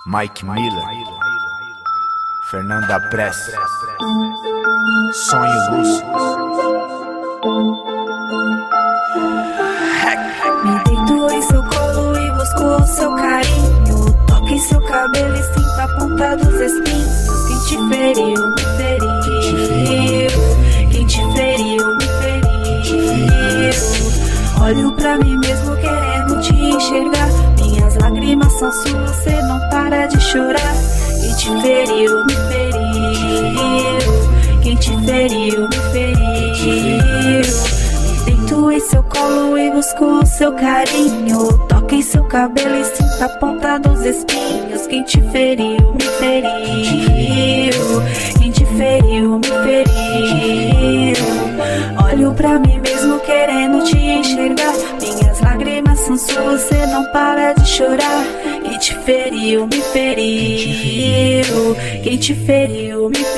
Mike Miller, Fernanda Press, Sonho Lúcio. Me deito em seu colo e busco o seu carinho. Toque em seu cabelo e sinta a ponta dos espinhos. Quem te feriu, me feriu. Quem te feriu, me feriu. Olho pra mim mesmo querendo te enxergar. Minhas lágrimas são suas, cê não para de chorar. Quem te feriu, me feriu. Quem te feriu, me feriu. Deito em seu colo e busco o seu carinho. Toque em seu cabelo e sinta a ponta dos espinhos. Quem te feriu, me feriu. Quem te feriu, me feriu. Olho pra mim mesmo querendo te enxergar. Minhas lágrimas são suas, cê não para de chorar. Quem te feriu, me feriu. Quem te feriu, me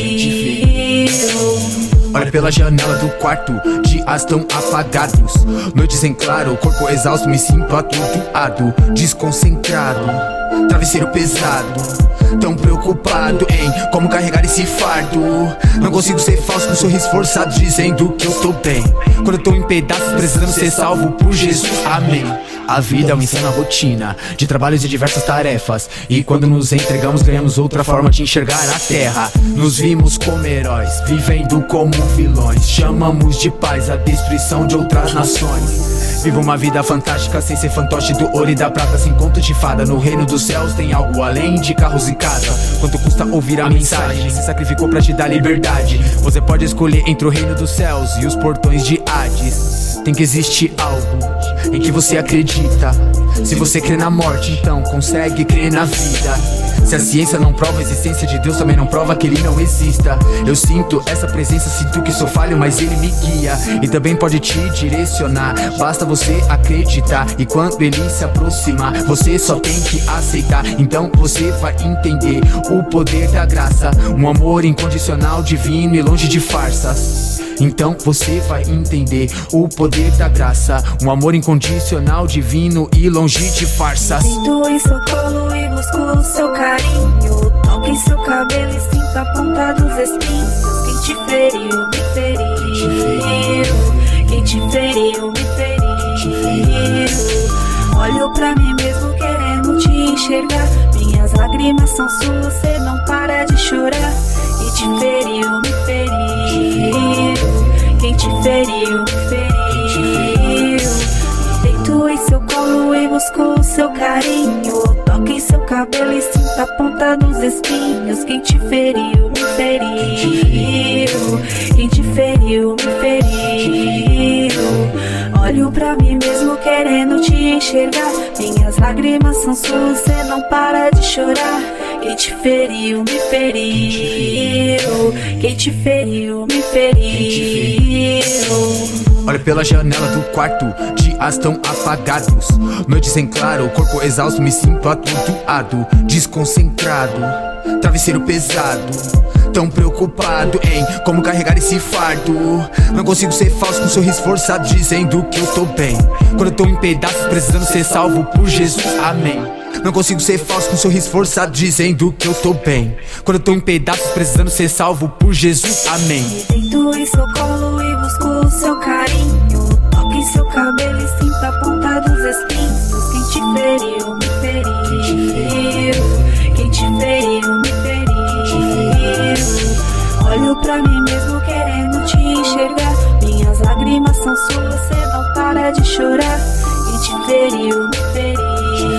feriu. Olha pela janela do quarto, dias tão apagados, noites em claro, corpo exausto, me sinto atordoado, desconcentrado, travesseiro pesado, tão preocupado em como carregar esse fardo. Não consigo ser falso com um sorriso forçado, dizendo que eu tô bem, quando eu tô em pedaços, precisando ser salvo por Jesus, amém. A vida é uma insana rotina de trabalhos e diversas tarefas, e quando nos entregamos ganhamos outra forma de enxergar a terra. Nos vimos como heróis, vivendo como vilões. Chamamos de paz a destruição de outras nações. Viva uma vida fantástica sem ser fantoche do ouro e da prata, sem conto de fada. No reino dos céus tem algo além de carros e casa. Quanto custa ouvir a mensagem? Se sacrificou pra te dar liberdade. Você pode escolher entre o reino dos céus e os portões de Hades. Tem que existir algo em que você acredita. Se você crê na morte, então consegue crer na vida. Se a ciência não prova a existência de Deus, também não prova que Ele não exista. Eu sinto essa presença, sinto que sou falho, mas Ele me guia e também pode te direcionar. Basta você acreditar, e quando Ele se aproximar, você só tem que aceitar. Então você vai entender o poder da graça, um amor incondicional, divino e longe de farsas. Então você vai entender o poder da graça, um amor incondicional, divino e longe de farsas. Deito em seu colo e busco o seu carinho. Toque em seu cabelo e sinta a ponta dos espinhos. Quem te feriu, me feriu. Quem te feriu, me feriu. Olho pra mim mesmo querendo te enxergar. Minhas lágrimas são suas, cê não para de chorar. Quem te feriu, me feriu. Quem te feriu, me feriu. Deito em seu colo e busco o seu carinho. Toque em seu cabelo e sinta a ponta dos espinhos. Quem te feriu, me feriu. Quem te feriu, me feriu. Olho pra mim mesmo querendo te enxergar. Minhas lágrimas são suas, cê não para de chorar. Quem te feriu, me feriu. Quem te feriu, me feriu. Olha pela janela do quarto, dias tão apagados, noites em claro, corpo exausto, me sinto atordoado, desconcentrado, travesseiro pesado, tão preocupado em como carregar esse fardo. Não consigo ser falso com um sorriso forçado, dizendo que eu tô bem, quando eu tô em pedaços, precisando ser salvo por Jesus, amém. Não consigo ser falso com um sorriso forçado, dizendo que eu tô bem, quando eu tô em pedaços, precisando ser salvo por Jesus, amém. Me deito em seu colo e busco o seu carinho. Toque em seu cabelo e sinta a ponta dos espinhos. Quem te feriu, me feriu. Quem te feriu, me feriu. Olho pra mim mesmo querendo te enxergar. Minhas lágrimas são suas, cê não para de chorar. Quem te feriu, me feriu.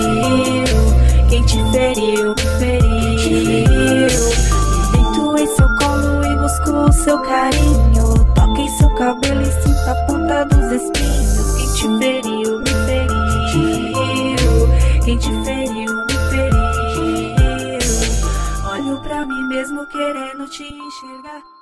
Quem te feriu, me feriu. Deito em seu colo e busco o seu carinho. Toque em seu cabelo e sinta a ponta dos espinhos. Quem te feriu, me feriu. Quem te feriu, me feriu. Olho pra mim mesmo querendo te enxergar.